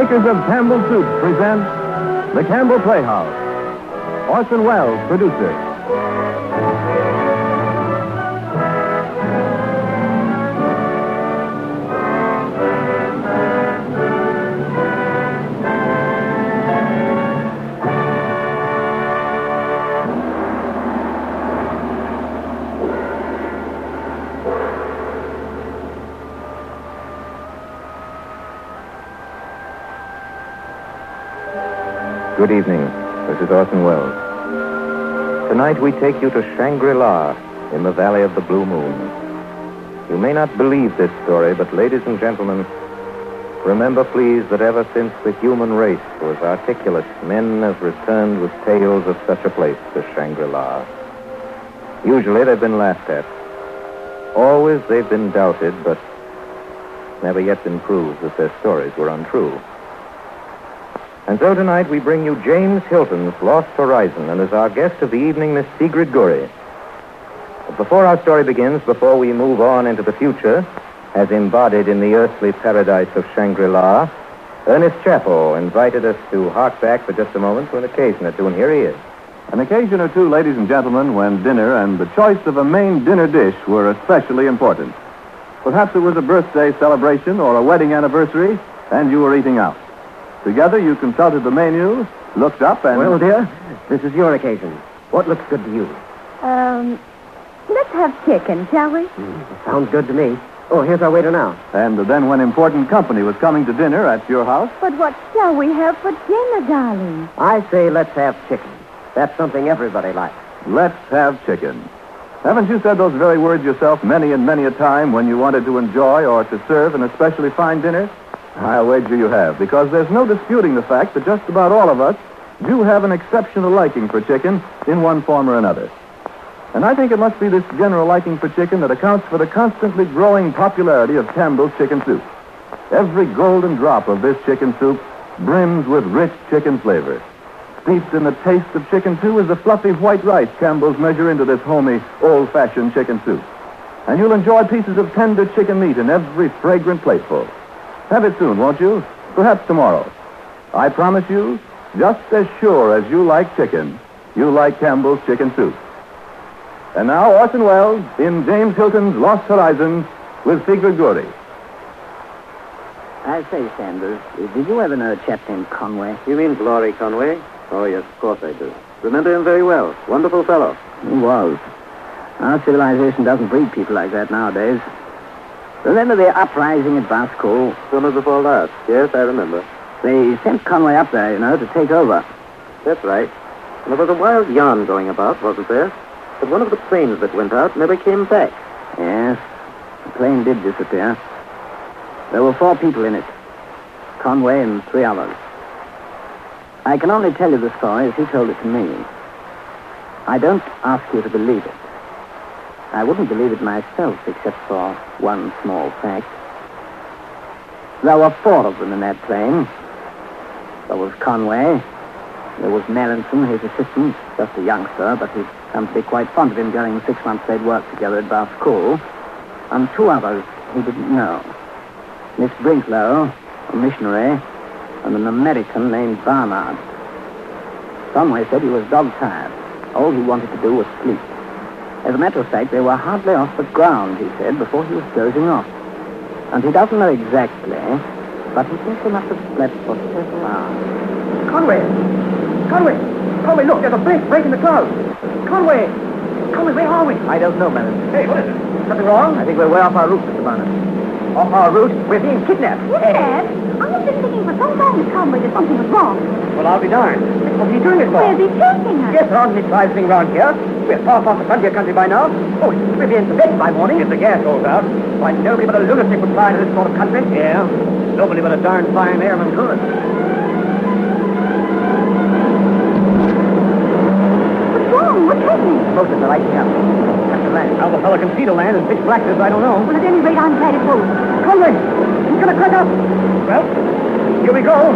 makers of Campbell Soup present The Campbell Playhouse. Orson Welles, producer. Good evening. This is Orson Welles. Tonight we take you to Shangri-La in the Valley of the Blue Moon. You may not believe this story, but ladies and gentlemen, remember please that ever since the human race was articulate, men have returned with tales of such a place as Shangri-La. Usually they've been laughed at. Always they've been doubted, but never yet been proved that their stories were untrue. And so tonight we bring you James Hilton's Lost Horizon, and as our guest of the evening, Miss Sigrid Guri. But before our story begins, before we move on into the future, as embodied in the earthly paradise of Shangri-La, Ernest Chappell invited us to hark back for just a moment to an occasion or two, and here he is. An occasion or two, ladies and gentlemen, when dinner and the choice of a main dinner dish were especially important. Perhaps it was a birthday celebration or a wedding anniversary, and you were eating out. Together, you consulted the menu, looked up, and... Well, dear, this is your occasion. What looks good to you? Let's have chicken, shall we? Sounds good to me. Oh, here's our waiter now. And then when important company was coming to dinner at your house... But what shall we have for dinner, darling? I say let's have chicken. That's something everybody likes. Let's have chicken. Haven't you said those very words yourself many and many a time when you wanted to enjoy or to serve an especially fine dinner? I'll wager you have, because there's no disputing the fact that just about all of us do have an exceptional liking for chicken in one form or another. And I think it must be this general liking for chicken that accounts for the constantly growing popularity of Campbell's chicken soup. Every golden drop of this chicken soup brims with rich chicken flavor. Steeped in the taste of chicken, too, is the fluffy white rice Campbell's measure into this homey, old-fashioned chicken soup. And you'll enjoy pieces of tender chicken meat in every fragrant plateful. Have it soon, won't you? Perhaps tomorrow. I promise you, just as sure as you like chicken, you like Campbell's chicken soup. And now, Orson Welles in James Hilton's Lost Horizon with Sigrid Guri. I say, Sanders, did you ever know a chap named Conway? You mean Glory Conway? Oh, yes, of course I do. Remember him very well. Wonderful fellow. He was. Our civilization doesn't breed people like that nowadays. Remember the uprising at Basco? Summer before last. Yes, I remember. They sent Conway up there, to take over. That's right. And there was a wild yarn going about, wasn't there? But one of the planes that went out never came back. Yes, the plane did disappear. There were 4 people in it. Conway and 3 others. I can only tell you the story as he told it to me. I don't ask you to believe it. I wouldn't believe it myself, except for one small fact. There were 4 of them in that plane. There was Conway. There was Melanson, his assistant, just a youngster, but he'd come to be quite fond of him during the 6 months they'd worked together at Bath School. And 2 others he didn't know. Miss Brinklow, a missionary, and an American named Barnard. Conway said he was dog-tired. All he wanted to do was sleep. As a matter of fact, they were hardly off the ground, he said, before he was dozing off. And he doesn't know exactly, but he thinks they must have slept for several hours. Conway, look, there's a break in the clouds. Conway, where are we? I don't know, Melon. Hey, what is it? Something wrong? I think we're way off our route, Mr. Barnard. Off our route? We're being kidnapped. Dad, I've been thinking for some time, Miss Conway, that something was wrong. Well, I'll be darned. What's he doing it for? Where's he taking us? Yes, there aren't any tribes living around here. We're far past the frontier country by now. Oh, we'll be in Tibet by morning. If the gas goes out. Why, nobody but a lunatic would fly into this sort of country. Yeah, nobody but a darn fine airman could. What's wrong? What's happening? Motors are lighting up. That's the land. How the fella can see the land and pitch blackness, I don't know. Well, at any rate, I'm glad it won't. Conway, he's going to crack up. Well, here we go.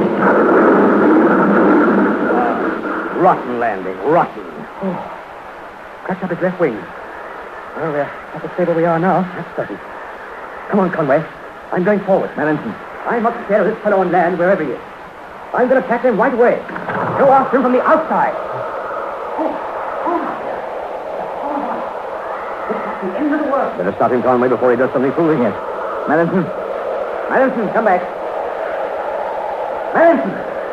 Rotten landing, rotten. Oh. Cracked up his left wing. Well, we're at the stable we are now. That's certain. Come on, Conway. I'm going forward. Melanson. I must take care of this fellow on land wherever he is. I'm going to attack them right away. Go after him from the outside. The end of the world. Better stop him, Conway, before he does something foolish. Yes. Madison. Madison, come back. Madison!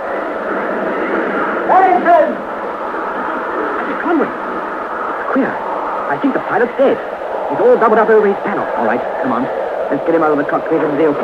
Madison! Mr. Conway. It's queer. I think the pilot's dead. He's all doubled up over his panel. All right, come on. Let's get him out of the cockpit into the open.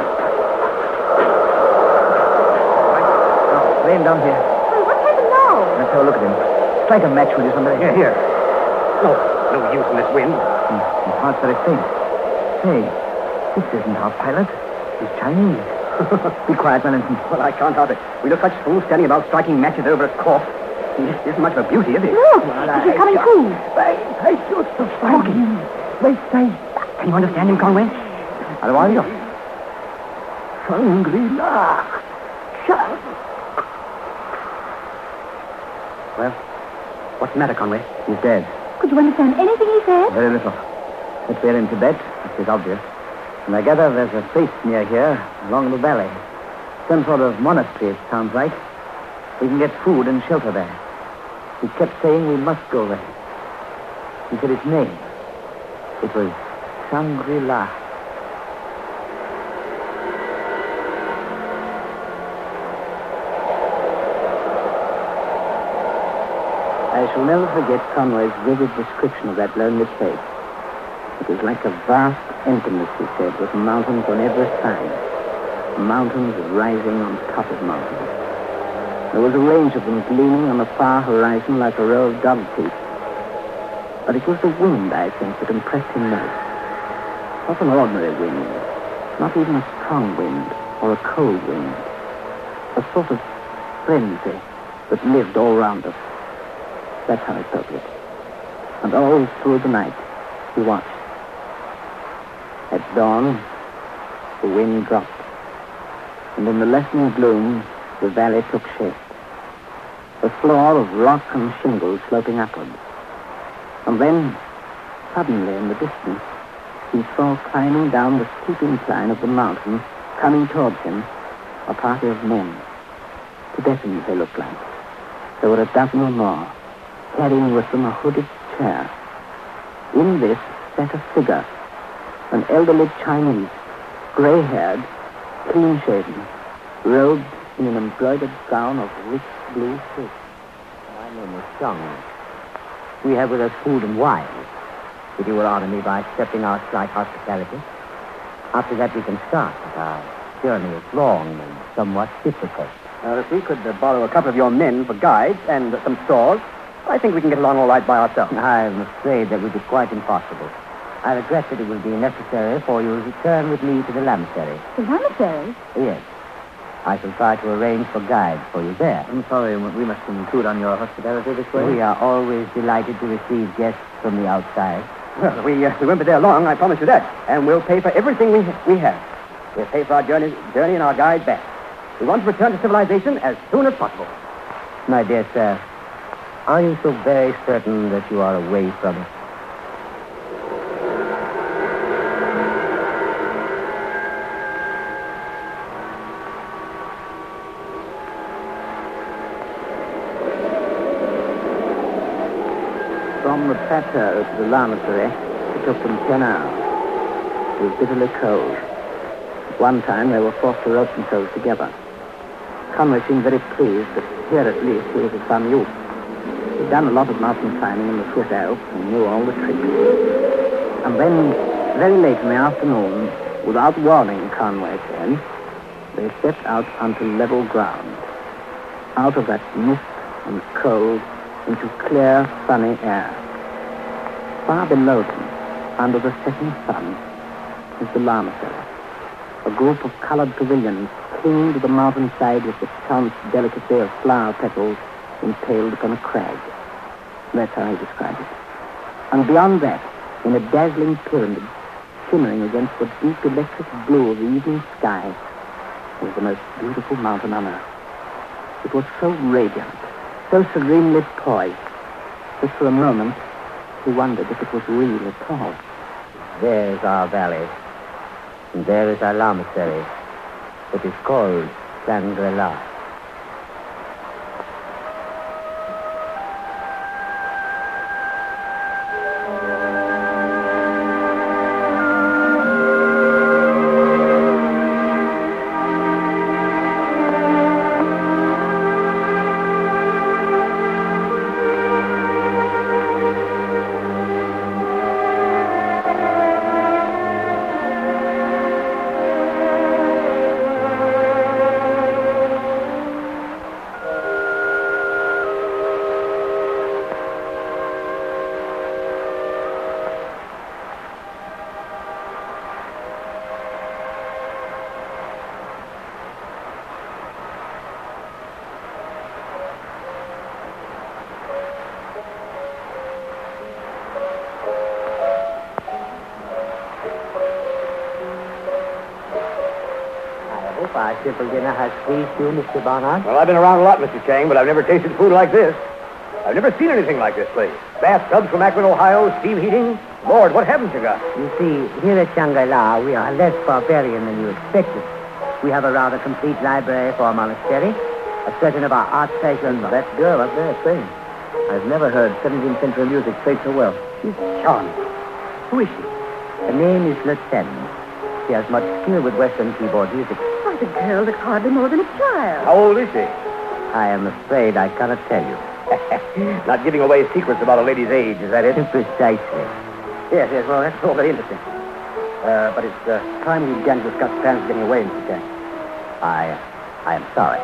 Lay him down here. Hey, what happened now? Let's have a look at him. Strike a match, will you, somebody? Here. No use in this wind. His heart's very faint. Hey, this isn't our pilot. He's Chinese. Be quiet, Wellington. Well, I can't help it. We look such fools standing about striking matches over a corpse. He isn't much of a beauty, is he? Look, he's coming through. I should stop talking. Wait, say. Can you understand him, Conway? How do I know? Shangri-La. Well, what's the matter, Conway? He's dead. Could you understand anything he said? Very little. If we're in Tibet, which is obvious. And I gather there's a place near here, along the valley. Some sort of monastery, it sounds like. We can get food and shelter there. He kept saying we must go there. He said his name. It was Shangri-La. I shall never forget Conway's vivid description of that lonely place. It was like a vast emptiness, he said, with mountains on every side. Mountains rising on top of mountains. There was a range of them gleaming on the far horizon like a row of dog teeth. But it was the wind, I think, that impressed him most. Not an ordinary wind, not even a strong wind or a cold wind. A sort of frenzy that lived all round us. That's how he felt it. And all through the night, he watched. At dawn, the wind dropped. And in the lessening gloom, the valley took shape. A floor of rock and shingle sloping upwards. And then, suddenly in the distance, he saw climbing down the steep incline of the mountain, coming towards him, a party of men. Tibetans they looked like. There were a dozen or more, carrying with them a hooded chair. In this sat a figure, an elderly Chinese, gray-haired, clean-shaven, robed in an embroidered gown of rich blue silk. My name is Chung. We have with us food and wine. If you will honor me by accepting our slight hospitality. After that, we can start. Our journey is long and somewhat difficult. If we could borrow a couple of your men for guides and some stores, I think we can get along all right by ourselves. I'm afraid that would be quite impossible. I regret that it will be necessary for you to return with me to the lamasery. The lamasery? Yes. I shall try to arrange for guides for you there. I'm sorry, we must intrude on your hospitality this way. We are always delighted to receive guests from the outside. Well, we won't be there long, I promise you that. And we'll pay for everything we have. We'll pay for our journey and our guide back. We want to return to civilization as soon as possible. My dear sir, are you so very certain that you are away from it? From the plateau to the lamasery, it took them 10 hours. It was bitterly cold. At one time, they were forced to rope themselves together. Conway seemed very pleased that here at least he was of some use. He'd done a lot of mountain climbing in the Swiss Alps and knew all the tricks. And then, very late in the afternoon, without warning, Conway said, they stepped out onto level ground. Out of that mist and cold into clear, sunny air. Far below them, under the setting sun, is the lamasery, a group of colored pavilions clinging to the mountainside with the chance delicacy of flower petals impaled upon a crag. That's how he described it. And beyond that, in a dazzling pyramid, shimmering against the deep electric blue of the evening sky, was the most beautiful mountain on earth. It was so radiant, so serenely poised, that for a moment he wondered if it was real at all. There is our valley, and there is our lamasery. It is called Shangri-La. our simple dinner has pleased you, Mr. Barnard? Well, I've been around a lot, Mr. Chang, but I've never tasted food like this. I've never seen anything like this place. Bathtubs from Akron, Ohio, steam heating. Lord, what haven't you got? You see, here at Shangri-La, we are less barbarian than you expected. We have a rather complete library for a monastery, a certain of our art treasures. That girl up there sings. I've never heard 17th century music played so well. She's charming. Who is she? Her name is Lutsen. She has much skill with Western keyboard music. Why, the girl that's hardly more than a child. How old is she? I am afraid I cannot tell you. Not giving away secrets about a lady's age, is that it? Precisely. Yes, well, that's all very interesting. But it's time we began to discuss plans of getting away, Mr. Chang. I am sorry.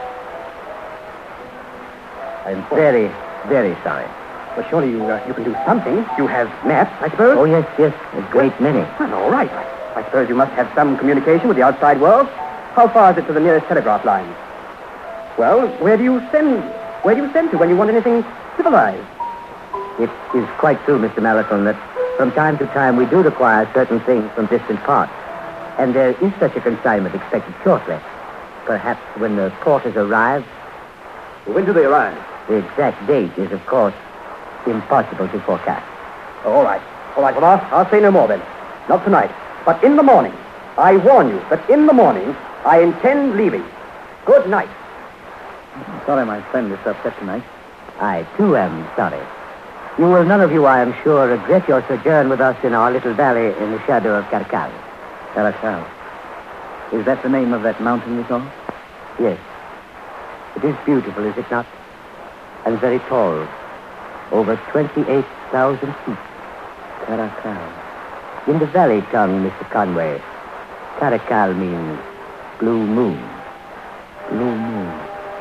I'm very, very sorry. Well, surely you can do something. You have maps, I suppose? Oh, yes, a great many. Well, all right. I suppose you must have some communication with the outside world. How far is it to the nearest telegraph line? Well, where do you send to when you want anything civilized? It is quite true, Mr. Malacon, that from time to time we do require certain things from distant parts. And there is such a consignment expected shortly. Perhaps when the porters arrive. When do they arrive? The exact date is, of course, impossible to forecast. Oh, all right. All right, well, I'll say no more then. Not tonight. But in the morning, I warn you that in the morning, I intend leaving. Good night. I'm sorry my friend is upset tonight. I, too, am sorry. You will none of you, I am sure, regret your sojourn with us in our little valley in the shadow of Caracal. Caracal. Is that the name of that mountain we saw? Yes. It is beautiful, is it not? And very tall. Over 28,000 feet. Caracal. In the valley tongue, Mr. Conway, Caracal means blue moon. Blue moon.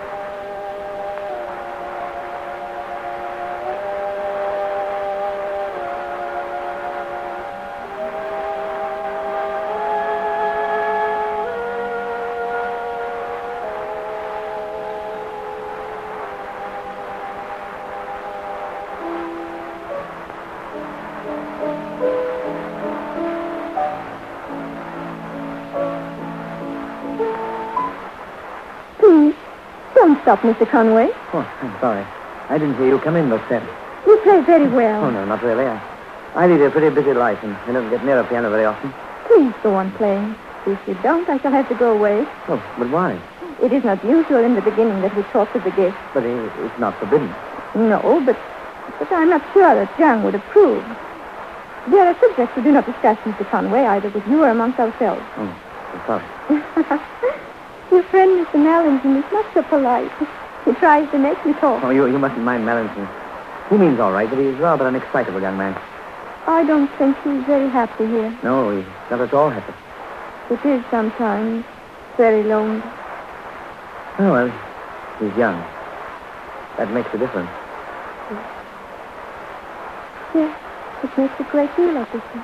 Stop, Mr. Conway. Oh, I'm sorry. I didn't hear you come in, Lucette. You play very well. Oh, no, not really. I lead a pretty busy life, and I don't get near a piano very often. Please go on playing. If you don't, I shall have to go away. Oh, but why? It is not usual in the beginning that we talk to the guests. But it's not forbidden. No, but I'm not sure that Young would approve. There are subjects we do not discuss, Mr. Conway, either with you or amongst ourselves. Oh, I'm sorry. Your friend, Mr. Mallinson, is not so polite. He tries to make me talk. Oh, you mustn't mind Mallinson. He means all right, but he's rather an excitable young man. I don't think he's very happy here. No, he's not at all happy. It is sometimes very lonely. Oh, well, he's young. That makes a difference. Yes, it makes a great deal of difference.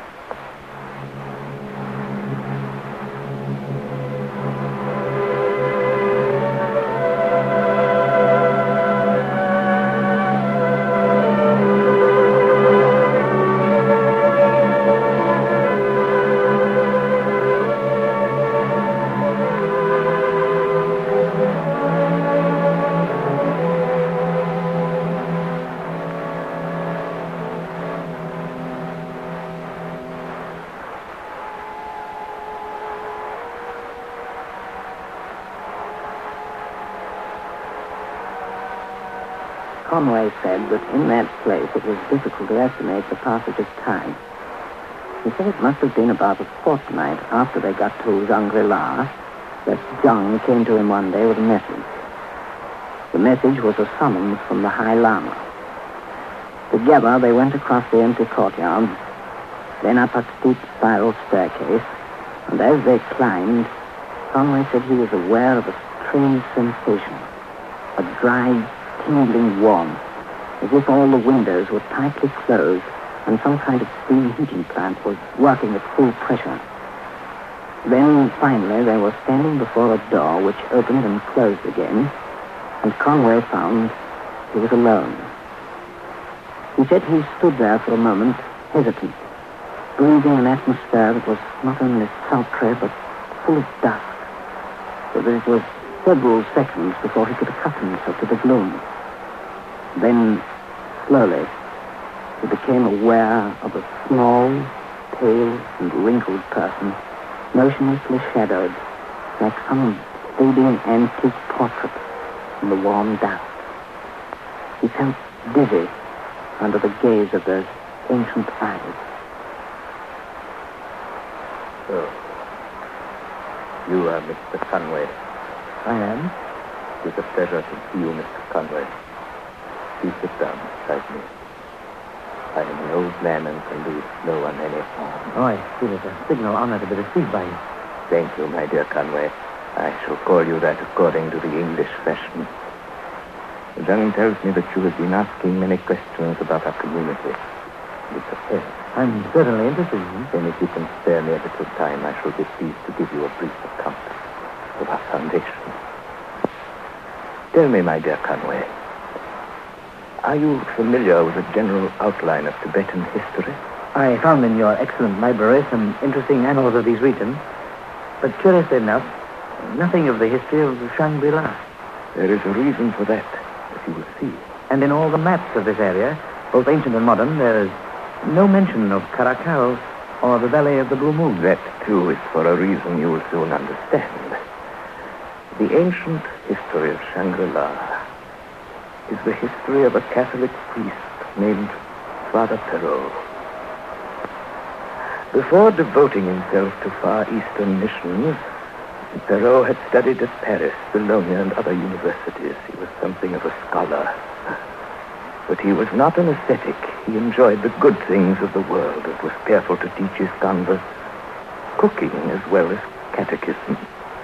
Conway said that in that place it was difficult to estimate the passage of time. He said it must have been about a fortnight after they got to Shangri-La that Zhang came to him one day with a message. The message was a summons from the High Lama. Together they went across the empty courtyard, then up a steep spiral staircase, and as they climbed, Conway said he was aware of a strange sensation, a dry, tingling warmth, as if all the windows were tightly closed and some kind of steam heating plant was working at full pressure. Then, finally, they were standing before a door which opened and closed again, and Conway found he was alone. He said he stood there for a moment, hesitant, breathing an atmosphere that was not only sultry, but full of dust. so that it was several seconds before he could accustom himself to the gloom. Then, slowly, he became aware of a small, pale, and wrinkled person, motionlessly shadowed, like some fading antique portrait in the warm dusk. He felt dizzy under the gaze of those ancient eyes. So, you are Mr. Conway. I am. It is a pleasure to see you, Mr. Conway. Please sit down beside me. I am an old man and can do no one any harm. Oh, I feel it a signal honor to be received by you. Thank you, my dear Conway. I shall call you that according to the English fashion. The gentleman tells me that you have been asking many questions about our community. It's a pleasure. I'm certainly interested in him. Then if you can spare me a little time, I shall be pleased to give you a brief account of our foundation. Tell me, my dear Conway, are you familiar with the general outline of Tibetan history? I found in your excellent library some interesting annals of these regions, but curiously enough, nothing of the history of Shangri-La. There is a reason for that, as you will see. And in all the maps of this area, both ancient and modern, there is no mention of Caracal or the Valley of the Blue Moon. That, too, is for a reason you will soon understand. The ancient history of Shangri-La is the history of a Catholic priest named Father Perrault. Before devoting himself to Far Eastern missions, Perrault had studied at Paris, Bologna, and other universities. He was something of a scholar. But he was not an ascetic. He enjoyed the good things of the world and was careful to teach his converts cooking as well as catechism.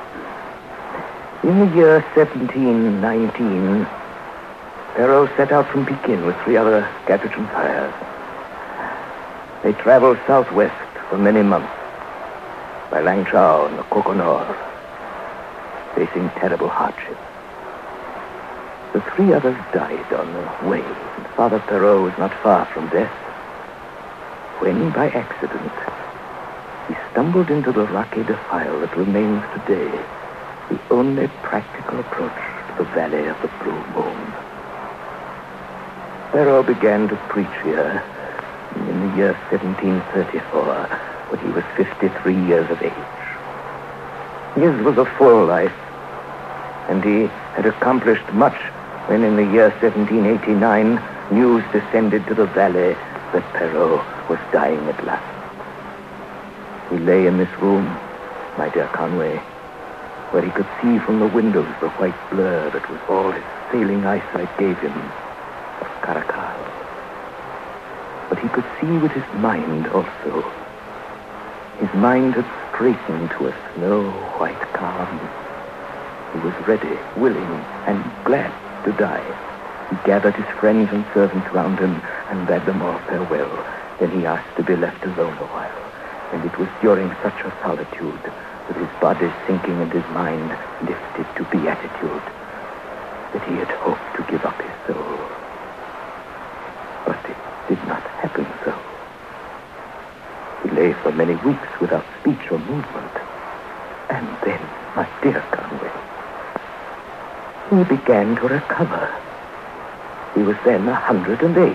In the year 1719, Perrault set out from Pekin with 3 other Capuchin friars. They traveled southwest for many months by Langchao and the Coconor, facing terrible hardship. The 3 others died on the way, and Father Perrault was not far from death, when, by accident, he stumbled into the rocky defile that remains today the only practical approach to the Valley of the Blue Moon. Perrault began to preach here in the year 1734, when he was 53 years of age. His was a full life, and he had accomplished much when in the year 1789 news descended to the valley that Perrault was dying at last. He lay in this room, my dear Conway, where he could see from the windows the white blur that was all his failing eyesight gave him of Caracal. But he could see with his mind also. His mind had straightened to a snow-white calm. He was ready, willing, and glad to die. He gathered his friends and servants round him and bade them all farewell. Then he asked to be left alone a while. And it was during such a solitude, with his body sinking and his mind lifted to beatitude, that he had hoped to give up his soul. But it did not happen so. He lay for many weeks without speech or movement. And then, my dear Conway, he began to recover. He was then 108.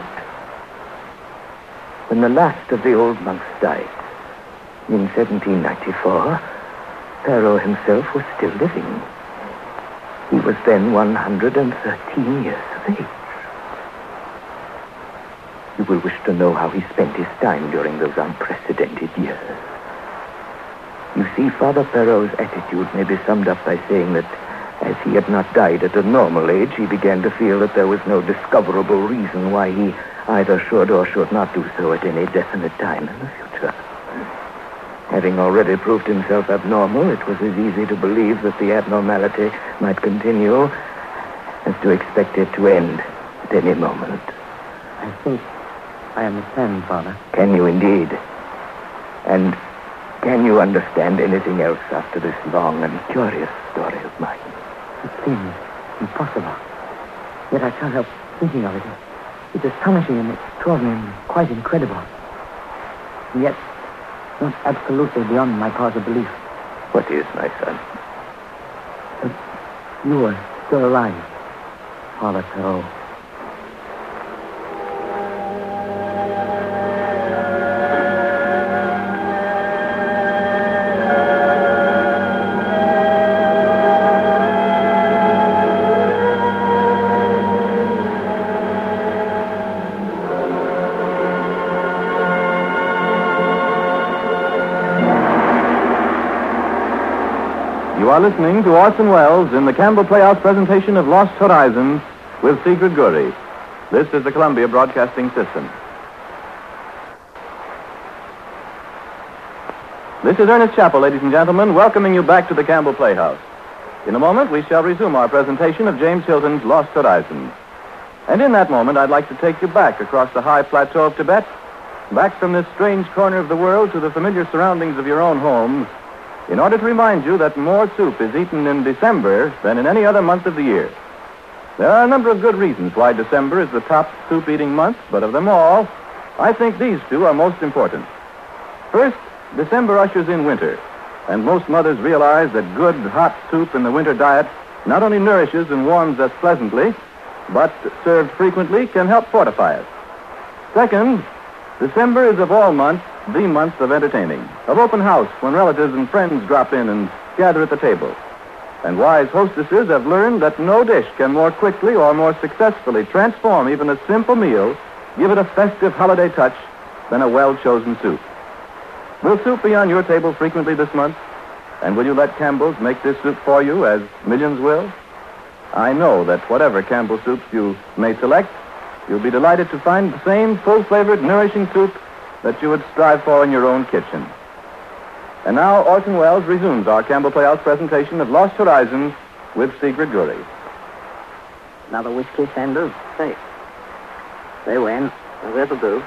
When the last of the old monks died, in 1794, Perrault himself was still living. He was then 113 years of age. You will wish to know how he spent his time during those unprecedented years. You see, Father Perrault's attitude may be summed up by saying that as he had not died at a normal age, he began to feel that there was no discoverable reason why he either should or should not do so at any definite time in the future. Having already proved himself abnormal, it was as easy to believe that the abnormality might continue as to expect it to end at any moment. I think I understand, Father. Can you indeed? And can you understand anything else after this long and curious story of mine? It seems impossible. Yet I can't help thinking of it. It's astonishing and extraordinary and quite incredible. And yet, not absolutely beyond my powers of belief. What is, my son? You are still alive. Father Perrault. You are listening to Orson Welles in the Campbell Playhouse presentation of Lost Horizons with Sigrid Guri. This is the Columbia Broadcasting System. This is Ernest Chappell, ladies and gentlemen, welcoming you back to the Campbell Playhouse. In a moment, we shall resume our presentation of James Hilton's Lost Horizons. And in that moment, I'd like to take you back across the high plateau of Tibet, back from this strange corner of the world to the familiar surroundings of your own homes, in order to remind you that more soup is eaten in December than in any other month of the year. There are a number of good reasons why December is the top soup-eating month, but of them all, I think these two are most important. First, December ushers in winter, and most mothers realize that good, hot soup in the winter diet not only nourishes and warms us pleasantly, but, served frequently, can help fortify us. Second, December is of all months the month of entertaining, of open house when relatives and friends drop in and gather at the table. And wise hostesses have learned that no dish can more quickly or more successfully transform even a simple meal, give it a festive holiday touch, than a well-chosen soup. Will soup be on your table frequently this month? And will you let Campbell's make this soup for you, as millions will? I know that whatever Campbell soups you may select, you'll be delighted to find the same full-flavored, nourishing soup that you would strive for in your own kitchen. And now Orson Welles resumes our Campbell Playhouse presentation of Lost Horizons with Sigrid Guri. Another whiskey, Sanders? Hey. Say when. That'll do.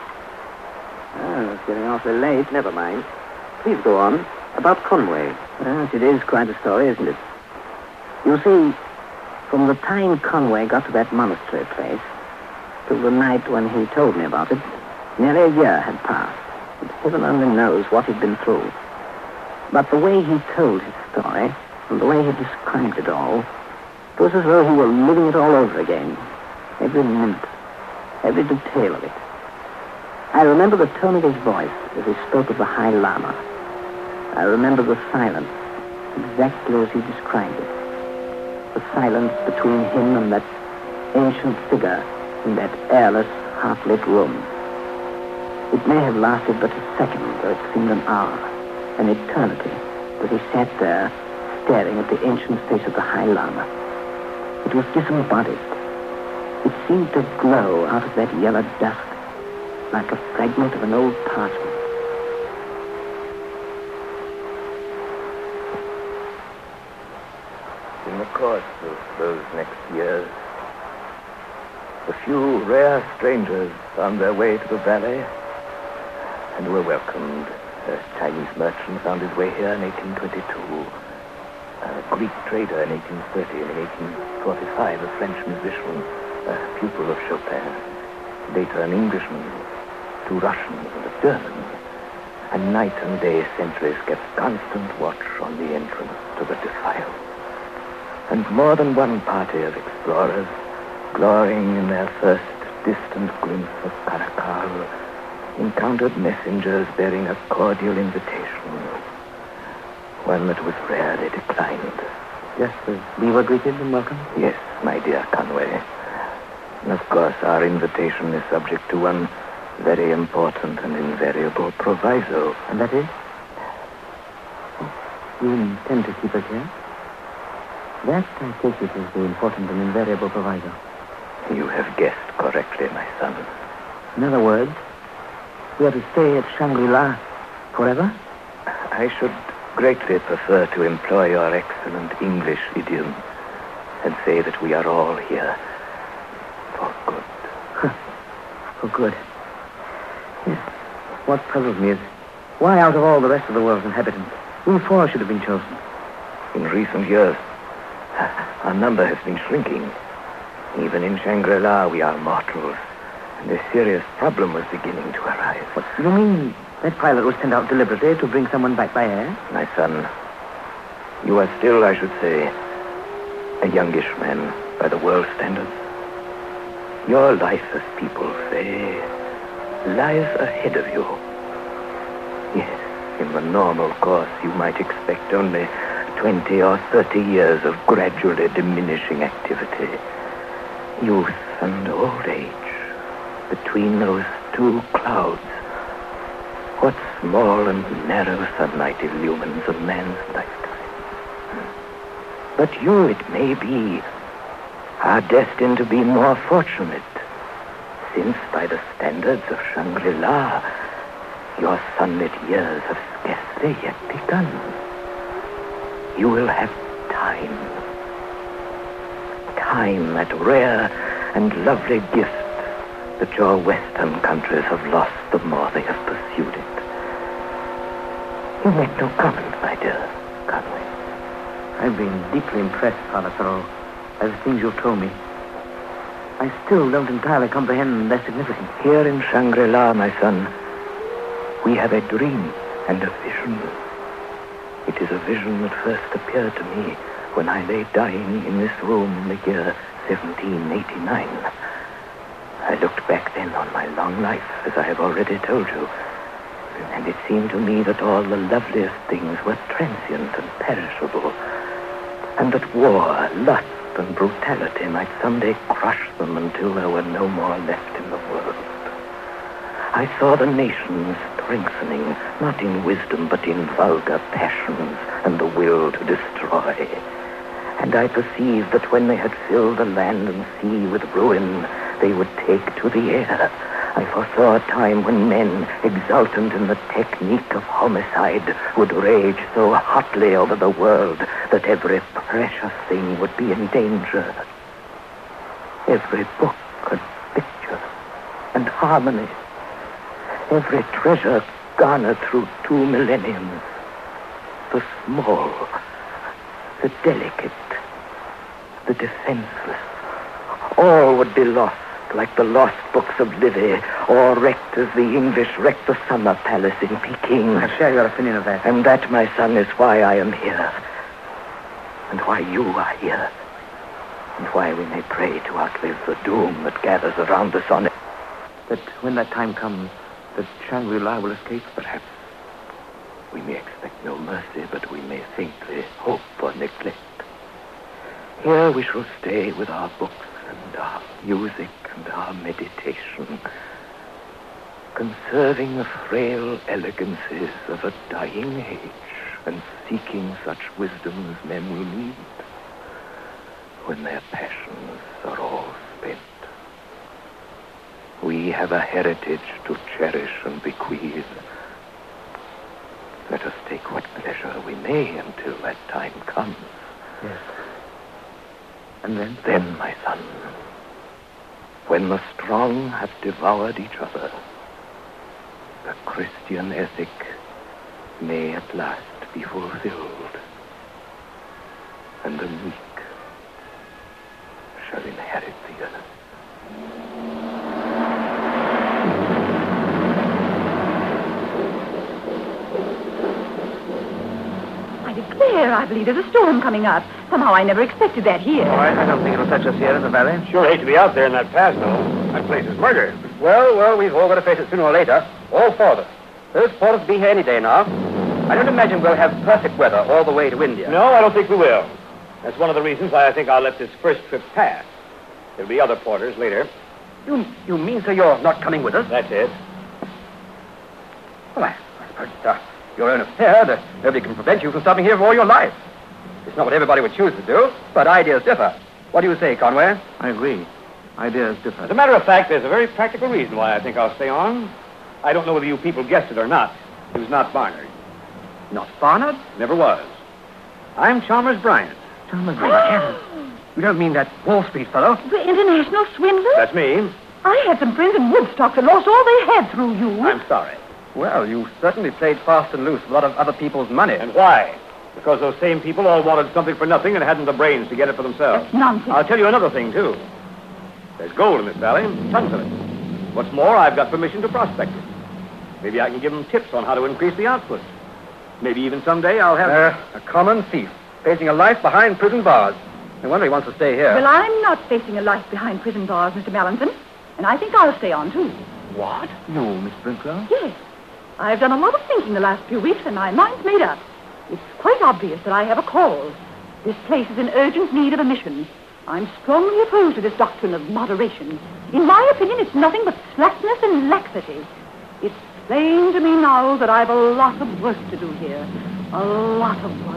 Oh, it's getting awfully late. Never mind. Please go on. About Conway. Yes, it is quite a story, isn't it? You see, from the time Conway got to that monastery place till the night when he told me about it, nearly a year had passed. And heaven only knows what he'd been through. But the way he told his story, and the way he described it all, it was as though he were living it all over again. Every minute, every detail of it. I remember the tone of his voice as he spoke of the High Lama. I remember the silence, exactly as he described it. The silence between him and that ancient figure in that airless, half-lit room. It may have lasted but a second, though it seemed an hour, an eternity, that he sat there staring at the ancient face of the High Lama. It was disembodied. It seemed to glow out of that yellow dust like a fragment of an old parchment. In the course of those next years, a few rare strangers found their way to the valley and were welcomed. A Chinese merchant found his way here in 1822. A Greek trader in 1830, and in 1845 a French musician, a pupil of Chopin. Later an Englishman, 2 Russians and a German. And night and day sentries kept constant watch on the entrance to the defile. And more than one party of explorers, glorying in their first distant glimpse of Caracal, encountered messengers bearing a cordial invitation. One that was rare they declined. Just as we were greeted and welcomed? Yes, my dear Conway. And of course, our invitation is subject to one very important and invariable proviso. And that is? You intend to keep us here? That, I take it, is the important and invariable proviso. You have guessed correctly, my son. In other words, we are to stay at Shangri-La forever? I should greatly prefer to employ your excellent English idiom and say that we are all here for good. For good. Yes. What puzzles me is why out of all the rest of the world's inhabitants, we 4 should have been chosen. In recent years, our number has been shrinking. Even in Shangri-La, we are mortals. And a serious problem was beginning to arise. What, you mean that pilot was sent out deliberately to bring someone back by air? My son, you are still, I should say, A youngish man by the world standards. Your life, as people say, lies ahead of you. Yes, in the normal course, you might expect only 20 or 30 years of gradually diminishing activity. Youth and old age. Between those two clouds, what small and narrow sunlight illumines a man's lifetime. But you, it may be, are destined to be more fortunate, since by the standards of Shangri-La, your sunlit years have scarcely yet begun. You will have time. Time, that rare and lovely gift that your Western countries have lost the more they have pursued it. You make no comment, my dear Conway. I've been deeply impressed, Father Thoreau, by the things you've told me. I still don't entirely comprehend their significance. Here in Shangri-La, my son, we have a dream and a vision. It is a vision that first appeared to me when I lay dying in this room in the year 1789. I looked back then on my long life, as I have already told you, and it seemed to me that all the loveliest things were transient and perishable, and that war, lust, and brutality might someday crush them until there were no more left in the world. I saw the nations strengthening, not in wisdom, but in vulgar passions and the will to destroy. And I perceived that when they had filled the land and sea with ruin, they would take to the air. I foresaw a time when men, exultant in the technique of homicide, would rage so hotly over the world that every precious thing would be in danger. Every book and picture and harmony, every treasure garnered through 2 millenniums, the small, the delicate, the defenseless, all would be lost like the lost books of Livy, or wrecked as the English wrecked the summer palace in Peking. I share your opinion of that. And that, my son, is why I am here, and why you are here, and why we may pray to outlive the doom that gathers around us on it. That when that time comes, that Shangri-La will escape? Perhaps. We may expect no mercy, but we may faintly hope for neglect. Here we shall stay with our books and our music and our meditation, conserving the frail elegancies of a dying age and seeking such wisdom as men will need when their passions are all spent. We have a heritage to cherish and bequeath. Let us take what pleasure we may until that time comes. Yes. And then? Then, my son, when the strong have devoured each other, the Christian ethic may at last be fulfilled, and the meek shall inherit the earth. I declare, I believe there's a storm coming up. Somehow I never expected that here. All right, I don't think it'll touch us here in the valley. Sure hate to be out there in that pass, though. That place is murder. Well, we've all got to face it sooner or later. All four of us. There's four of us be here any day now. I don't imagine we'll have perfect weather all the way to India. No, I don't think we will. That's one of the reasons why I think I'll let this first trip pass. There'll be other porters later. You mean, sir, you're not coming with us? That's it. Well, I suppose it's your own affair. That nobody can prevent you from stopping here for all your life. It's not what everybody would choose to do, but ideas differ. What do you say, Conway? I agree. Ideas differ. As a matter of fact, there's a very practical reason why I think I'll stay on. I don't know whether you people guessed it or not. It was not Barnard. Not Barnard? Never was. I'm Chalmers Bryant. Chalmers Bryant. You don't mean that Wall Street fellow? The international swindler? That's me. I had some friends in Woodstock that lost all they had through you. I'm sorry. Well, you certainly played fast and loose with a lot of other people's money. And why? Because those same people all wanted something for nothing and hadn't the brains to get it for themselves. That's nonsense. I'll tell you another thing, too. There's gold in this valley, tons of it. What's more, I've got permission to prospect it. Maybe I can give them tips on how to increase the output. Maybe even someday I'll have... A common thief, facing a life behind prison bars. No wonder he wants to stay here. Well, I'm not facing a life behind prison bars, Mr. Mallinson. And I think I'll stay on, too. What? You, Miss Brinklow? Yes. I've done a lot of thinking the last few weeks, and my mind's made up. It's quite obvious that I have a call. This place is in urgent need of a mission. I'm strongly opposed to this doctrine of moderation. In my opinion, it's nothing but slackness and laxity. It's plain to me now that I've a lot of work to do here. A lot of work.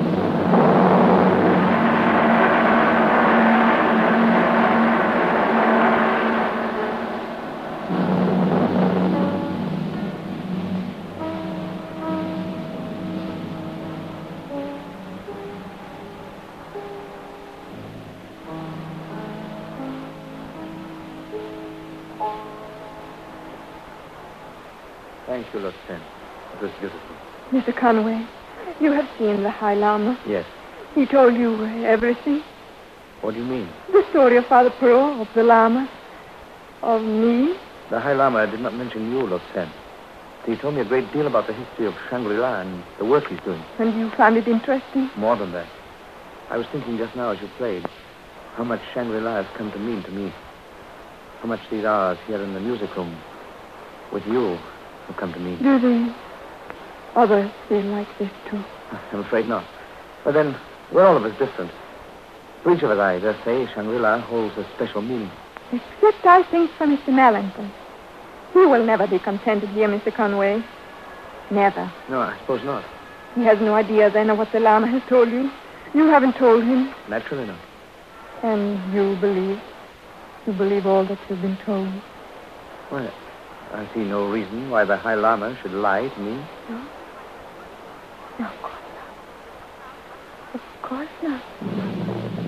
Thank you, Lieutenant. It was beautiful. Mr. Conway, you have seen the High Lama. Yes. He told you everything. What do you mean? The story of Father Perot, of the Lama, of me. The High Lama did not mention you, Lieutenant. He told me a great deal about the history of Shangri-La and the work he's doing. And you found it interesting? More than that. I was thinking just now as you played how much Shangri-La has come to mean to me. How much these hours here in the music room with you have come to mean. Do the others feel like this, too? I'm afraid not. But then, we're all of us different. For each of us, I dare say, Shangri-La holds a special meaning. Except, I think, for Mr. Mallinson. He will never be contented here, Mr. Conway. Never. No, I suppose not. He has no idea, then, of what the Lama has told you. You haven't told him. Naturally not. And you believe? You believe all that you've been told? Well, I see no reason why the High Lama should lie to me. No? No, of course not. Of course not.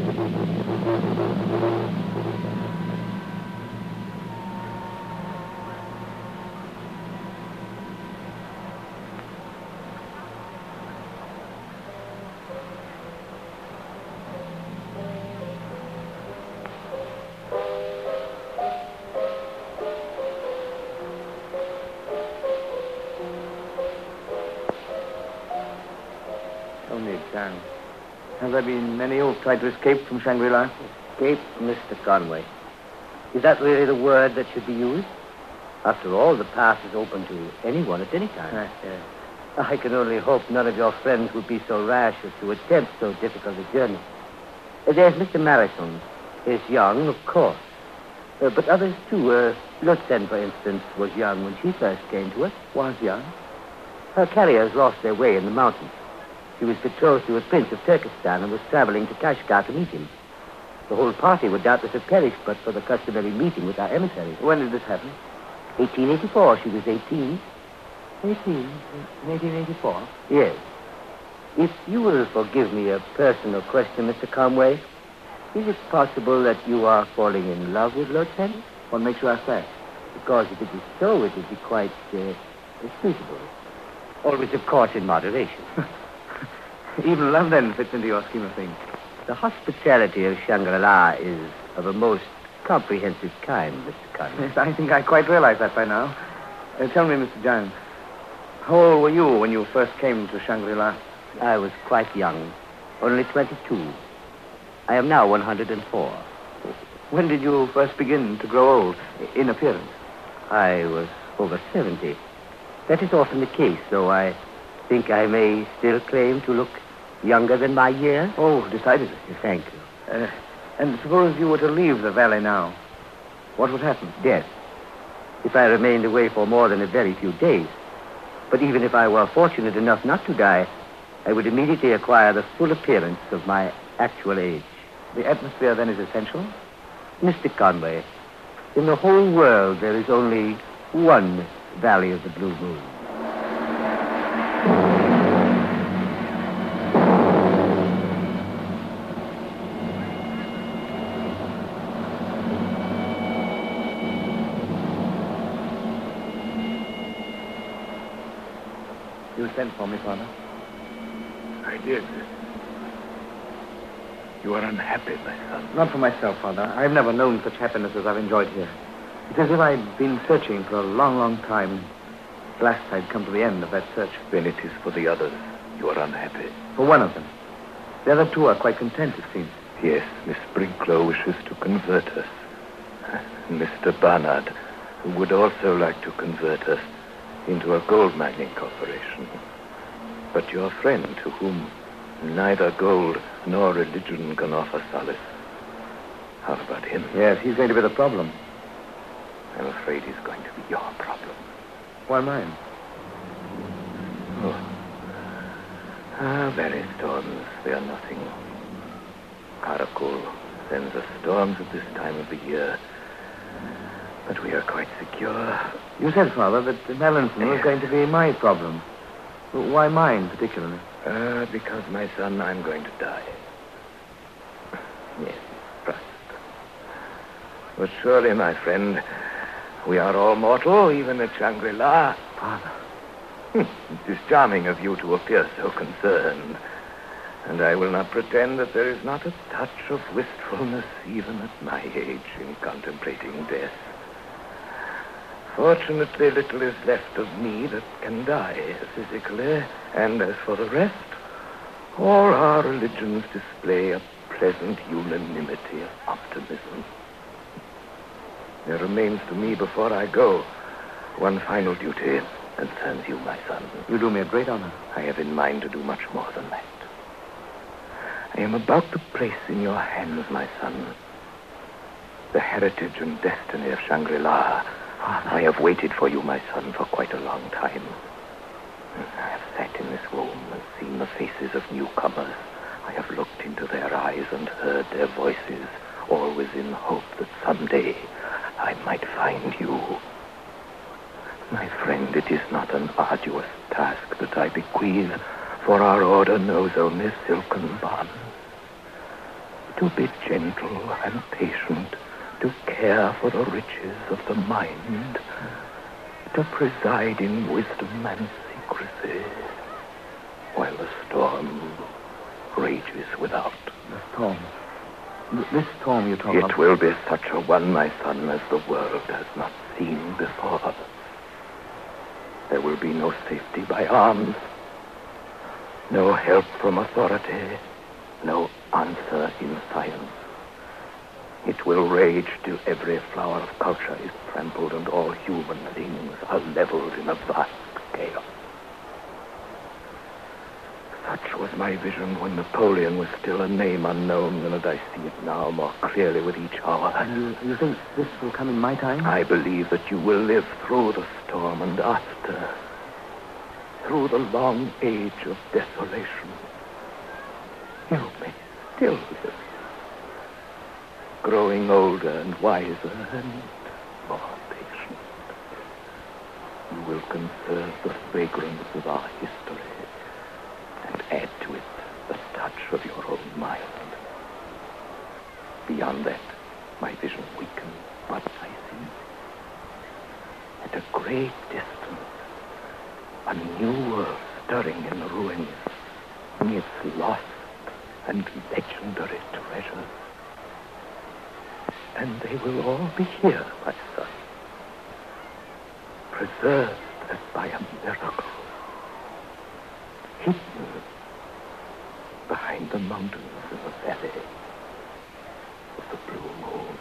Tell me, John, have there been many who've tried to escape from Shangri-La? Escape, Mr. Conway. Is that really the word that should be used? After all, the path is open to anyone at any time. I can only hope none of your friends would be so rash as to attempt so difficult a journey. There's Mr. Marrison. He's young, of course. But others, too. Lutsen, for instance, was young when she first came to us. Was young? Her carriers lost their way in the mountains. She was betrothed to a prince of Turkestan and was traveling to Kashgar to meet him. The whole party would doubtless have perished but for the customary meeting with our emissaries. When did this happen? 1884. She was 18. 18? In 1884? Yes. If you will forgive me a personal question, Mr. Conway, is it possible that you are falling in love with Lutsen? What makes you ask that? Because if it is so, it would be quite suitable. Always, of course, in moderation. Even love, then, fits into your scheme of things. The hospitality of Shangri-La is of a most comprehensive kind, Mr. Conway. Yes, I think I quite realize that by now. Tell me, Mr. Giles, how old were you when you first came to Shangri-La? I was quite young, only 22. I am now 104. When did you first begin to grow old, in appearance? I was over 70. That is often the case, though I think I may still claim to look younger than my years. Oh, decidedly. Thank you. And suppose you were to leave the valley now. What would happen? Death. If I remained away for more than a very few days. But even if I were fortunate enough not to die, I would immediately acquire the full appearance of my actual age. The atmosphere, then, is essential? Mr. Conway, in the whole world, there is only one Valley of the Blue Moon. You sent for me, Father? I did. You are unhappy, my son. Not for myself, Father. I've never known such happiness as I've enjoyed here. It's as if I'd been searching for a long, long time. At last I'd come to the end of that search. Then it is for the others you are unhappy. For one of them. The other two are quite content, it seems. Yes, Miss Brinklow wishes to convert us. Mr. Barnard, who would also like to convert us into a gold mining corporation. But your friend, to whom neither gold nor religion can offer solace, how about him? Yes, he's going to be the problem. I'm afraid he's going to be your problem. Why mine? Oh. Very storms, they are nothing. Karakul sends us storms at this time of the year. But we are quite secure. You said, Father, that Melanson was going to be my problem. Why mine, particularly? Because, my son, I'm going to die. Yes, trust. But surely, my friend, we are all mortal, even at Shangri-La. Father. It is charming of you to appear so concerned. And I will not pretend that there is not a touch of wistfulness, even at my age, in contemplating death. Fortunately, little is left of me that can die physically. And as for the rest, all our religions display a pleasant unanimity of optimism. There remains to me, before I go, one final duty concerns you, my son. You do me a great honor. I have in mind to do much more than that. I am about to place in your hands, my son, the heritage and destiny of Shangri-La. I have waited for you, my son, for quite a long time. I have sat in this room and seen the faces of newcomers. I have looked into their eyes and heard their voices, always in hope that someday I might find you. My friend, it is not an arduous task that I bequeath, for our order knows only silken bonds. To be gentle and patient, to care for the riches of the mind, to preside in wisdom and secrecy, while the storm rages without. The storm? This storm you talk about? It will be such a one, my son, as the world has not seen before. There will be no safety by arms, no help from authority, no answer in science. It will rage till every flower of culture is trampled and all human things are leveled in a vast chaos. Such was my vision when Napoleon was still a name unknown, and I see it now more clearly with each hour. You think this will come in my time? I believe that you will live through the storm and after, through the long age of desolation. You may still live, growing older and wiser and more patient. You will conserve the fragrance of our history and add to it the touch of your own mind. Beyond that, my vision weakens, but I see, at a great distance, a new world stirring in the ruins, amidst lost and legendary treasures. And they will all be here, my son, preserved as by a miracle, hidden behind the mountains in the valley of the Blue Moon.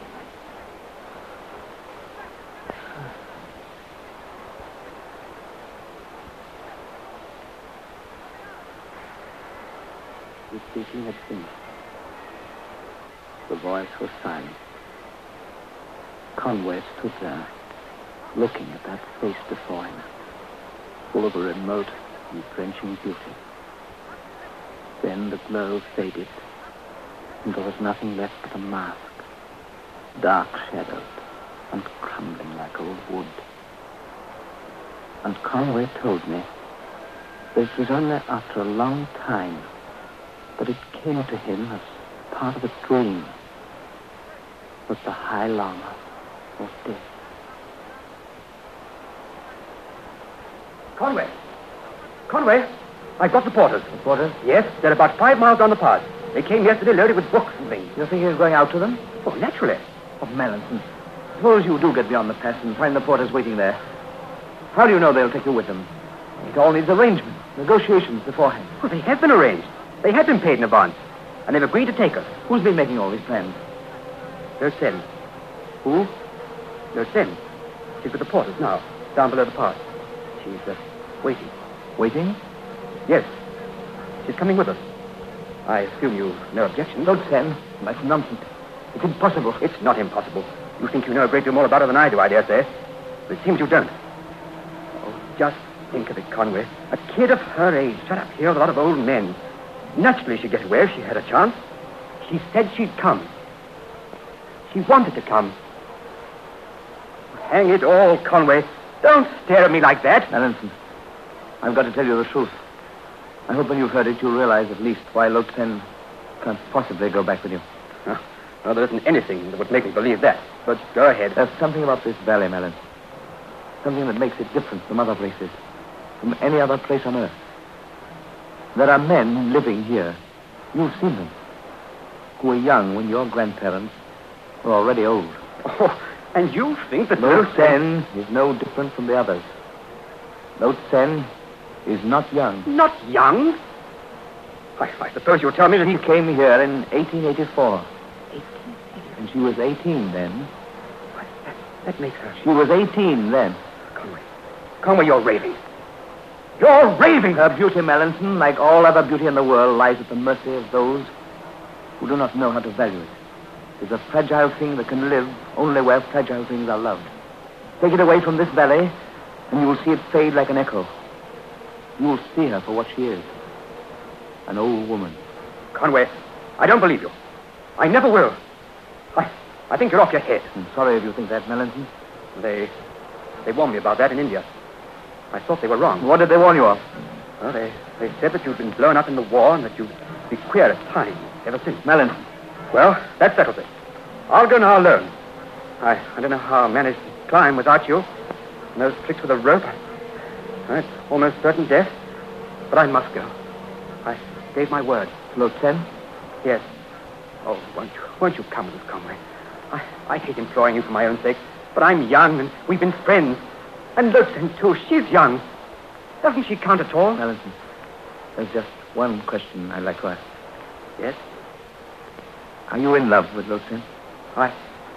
The speaking had finished. The voice was silent. Conway stood there, looking at that face before him, full of a remote and drenching beauty. Then the glow faded, and there was nothing left but a mask, dark shadowed and crumbling like old wood. And Conway told me that it was only after a long time that it came to him as part of a dream that the High Lama was dead. Conway! Conway! I've got the porters. The porters? Yes, they're about 5 miles down the pass. They came yesterday loaded with books and things. You're thinking of going out to them? Oh, naturally. Oh, Melanson, suppose you do get beyond the pass and find the porters waiting there. How do you know they'll take you with them? It all needs arrangement, negotiations beforehand. Well, they have been arranged. They have been paid in advance. and they've agreed to take her. Who's been making all these plans? There's Sen. Who? There's Sen. She's with the porters now, down below the pass. She's waiting. Waiting? Yes. She's coming with us. I assume you've no objection. Don't, Sen. That's nonsense. It's impossible. It's not impossible. You think you know a great deal more about her than I do, I dare say. But it seems you don't. Oh, just think of it, Conway. A kid of her age, shut up here with a lot of old men. Naturally, she'd get away if she had a chance. She said she'd come. She wanted to come. Hang it all, Conway. Don't stare at me like that. Allenson, I've got to tell you the truth. I hope when you've heard it, you'll realize at least why Lotsen can't possibly go back with you. Well, there isn't anything that would make me believe that. But go ahead. There's something about this valley, Malin. Something that makes it different from other places. From any other place on earth. There are men living here. You've seen them. Who were young when your grandparents were already old. Oh, and you think that Lotsen is no different from the others. Lotsen is not young. Not young? I suppose you'll tell me that he came here in 1884. And she was 18 then. That makes her... She was 18 then. Conway, you're raving. You're raving! Her beauty, Mallinson, like all other beauty in the world, lies at the mercy of those who do not know how to value it. It's a fragile thing that can live only where fragile things are loved. Take it away from this valley, and you will see it fade like an echo. You will see her for what she is. An old woman. Conway, I don't believe you. I never will. I think you're off your head. I'm sorry if you think that, Mallinson. They warned me about that in India. I thought they were wrong. What did they warn you of? Well, they said that you'd been blown up in the war and that you'd be queer at times ever since. Mallinson. Well, that settles it. I'll go now alone. I don't know how I managed to climb without you. And those tricks with a rope. It's almost certain death. But I must go. I gave my word. Lotsen? Yes. Oh, won't you come with us, Conway? I hate imploring you for my own sake, but I'm young and we've been friends. And Lotsen, too, she's young. Doesn't she count at all? Mallinson, there's just one question I'd like to ask. Yes? Are you in love with Lotsen? I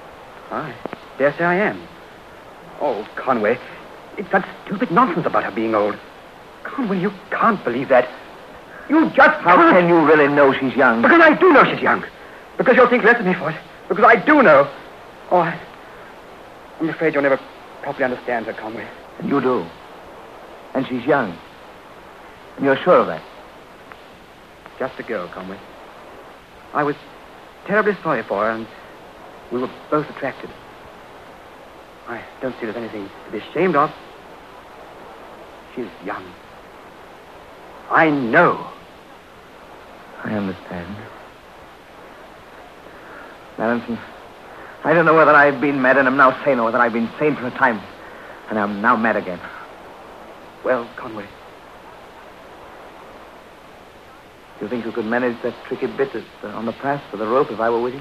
dare say I am. Oh, Conway, it's that stupid nonsense about her being old. Conway, you can't believe that. You just How can you really know she's young? Because I do know she's young. Because you'll think less of me for it. Because I do know. Oh, I'm afraid you'll never properly understand her, Conway. And you do. And she's young. And you're sure of that? Just a girl, Conway. I was terribly sorry for her, and we were both attracted. I don't see there's anything to be ashamed of. She's young. I know. I understand. Mallinson, I don't know whether I've been mad and am now sane or whether I've been sane for a time and I'm now mad again. Well, Conway. Do you think you could manage that tricky bit on the pass for the rope if I were with you?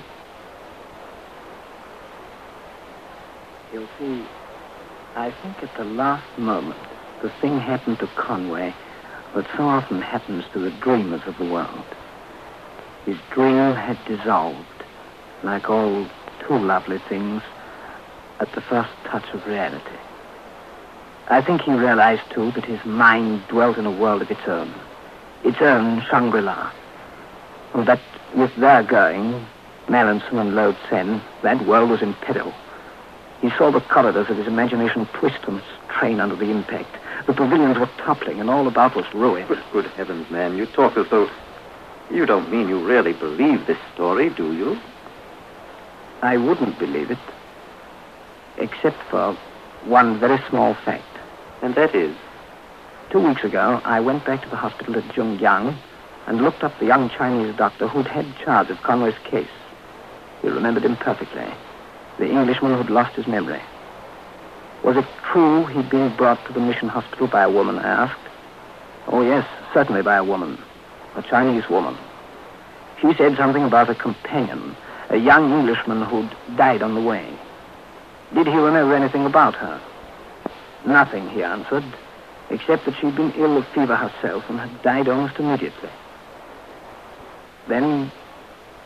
You see, I think at the last moment, the thing happened to Conway that so often happens to the dreamers of the world. His dream had dissolved, like all too lovely things, at the first touch of reality. I think he realized, too, that his mind dwelt in a world of its own Shangri-La. And that with their going, Mallinson and Lotsen, that world was in peril. He saw the corridors of his imagination twist and strain under the impact. The pavilions were toppling, and all about was ruin. But good heavens, man, you talk as though... You don't mean you really believe this story, do you? I wouldn't believe it, except for one very small fact. And that is? 2 weeks ago, I went back to the hospital at Zhongyang and looked up the young Chinese doctor who'd had charge of Conway's case. He remembered him perfectly. The Englishman who'd lost his memory. Was it true he'd been brought to the mission hospital by a woman, I asked. Oh, yes, certainly by a woman. A Chinese woman. She said something about a companion, a young Englishman who'd died on the way. Did he remember anything about her? Nothing, he answered, except that she'd been ill of fever herself and had died almost immediately. Then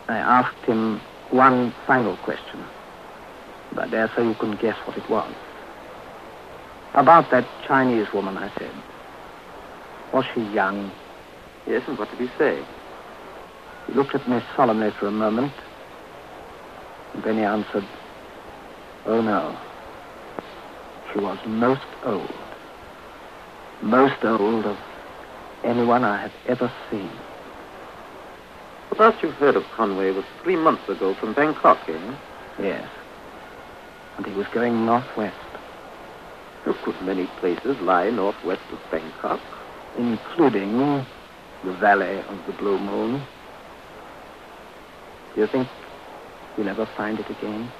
I asked him one final question. And I dare say you can guess what it was. About that Chinese woman, I said. Was she young? Yes, and what did he say? He looked at me solemnly for a moment, and then he answered, "Oh, no. She was most old. Most old of anyone I have ever seen." The last you heard of Conway was 3 months ago from Bangkok, eh? Yes. And he was going northwest. Could many places lie northwest of Bangkok? Including the Valley of the Blue Moon. Do you think you'll ever find it again?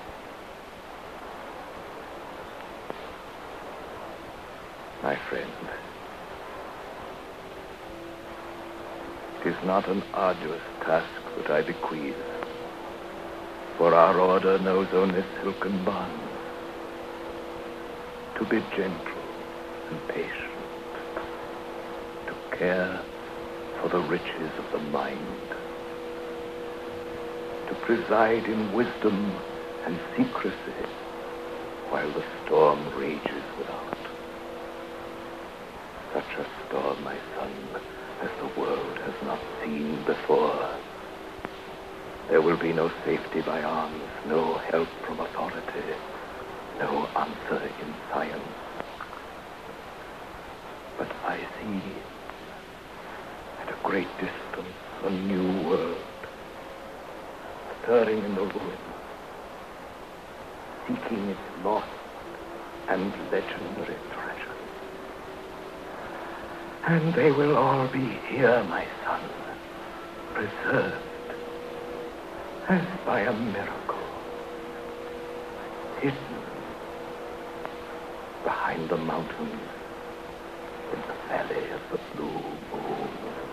My friend, it is not an arduous task that I bequeath, for our order knows only silken bonds. To be gentle and patient, to care for the riches of the mind, to preside in wisdom and secrecy while the storm rages without. Such a storm, my son, as the world has not seen before. There will be no safety by arms, no help from authority, no answer in science. But I see, at a great distance, a new world, stirring in the ruins, seeking its lost and legendary treasures. And they will all be here, my son, preserved as by a miracle, hidden behind the mountains in the Valley of the Blue Moon.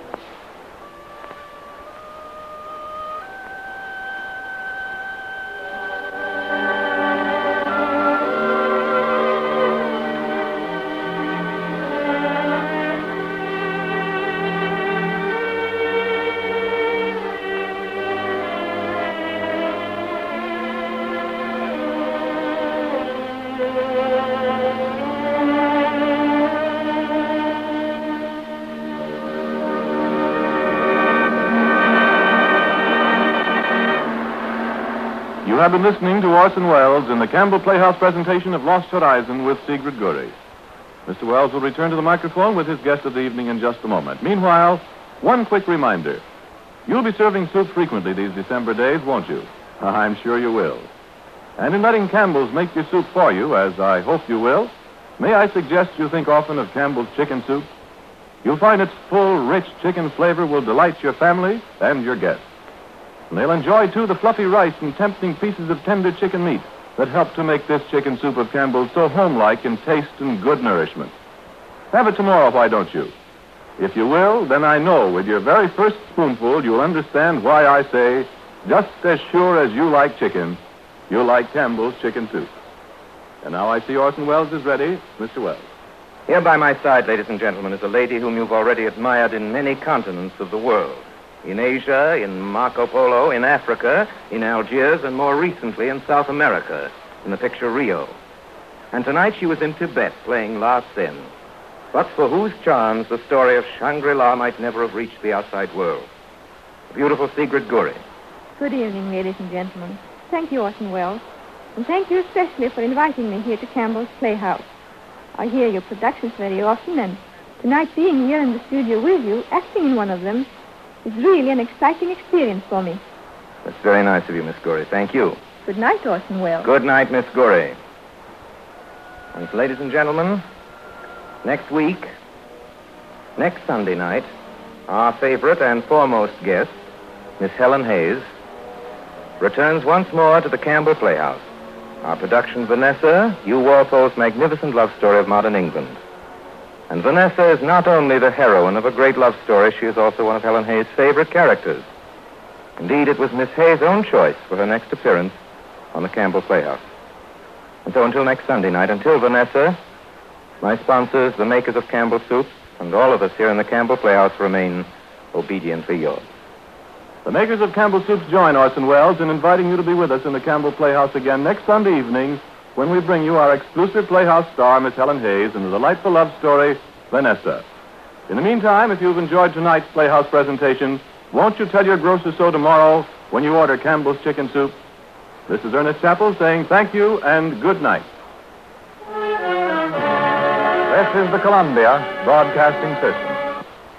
You have been listening to Orson Welles in the Campbell Playhouse presentation of Lost Horizon with Sigrid Guri. Mr. Welles will return to the microphone with his guest of the evening in just a moment. Meanwhile, one quick reminder. You'll be serving soup frequently these December days, won't you? I'm sure you will. And in letting Campbell's make your soup for you, as I hope you will, may I suggest you think often of Campbell's chicken soup? You'll find its full, rich chicken flavor will delight your family and your guests. And they'll enjoy, too, the fluffy rice and tempting pieces of tender chicken meat that help to make this chicken soup of Campbell's so homelike in taste and good nourishment. Have it tomorrow, why don't you? If you will, then I know with your very first spoonful you'll understand why I say, just as sure as you like chicken, you'll like Campbell's chicken soup. And now I see Orson Welles is ready. Mr. Welles. Here by my side, ladies and gentlemen, is a lady whom you've already admired in many continents of the world. In Asia, in Marco Polo, in Africa, in Algiers, and more recently in South America, in the picture Rio. And tonight she was in Tibet playing La Sin, but for whose charms the story of Shangri-La might never have reached the outside world. The beautiful Sigrid Guri. Good evening, ladies and gentlemen. Thank you, Orson Welles. And thank you especially for inviting me here to Campbell's Playhouse. I hear your productions very often, and tonight being here in the studio with you, acting in one of them, is really an exciting experience for me. That's very nice of you, Miss Guri. Thank you. Good night, Orson Welles. Good night, Miss Guri. And ladies and gentlemen, next week, next Sunday night, our favorite and foremost guest, Miss Helen Hayes, returns once more to the Campbell Playhouse. Our production, Vanessa, Hugh Walpole's magnificent love story of modern England. And Vanessa is not only the heroine of a great love story, she is also one of Helen Hayes' favorite characters. Indeed, it was Miss Hayes' own choice for her next appearance on the Campbell Playhouse. And so until next Sunday night, until Vanessa, my sponsors, the makers of Campbell Soup, and all of us here in the Campbell Playhouse remain obediently yours. The makers of Campbell Soups join Orson Welles in inviting you to be with us in the Campbell Playhouse again next Sunday evening when we bring you our exclusive Playhouse star, Miss Helen Hayes, in the delightful love story, Vanessa. In the meantime, if you've enjoyed tonight's Playhouse presentation, won't you tell your grocer so tomorrow when you order Campbell's Chicken Soup? This is Ernest Chappell saying thank you and good night. This is the Columbia Broadcasting System.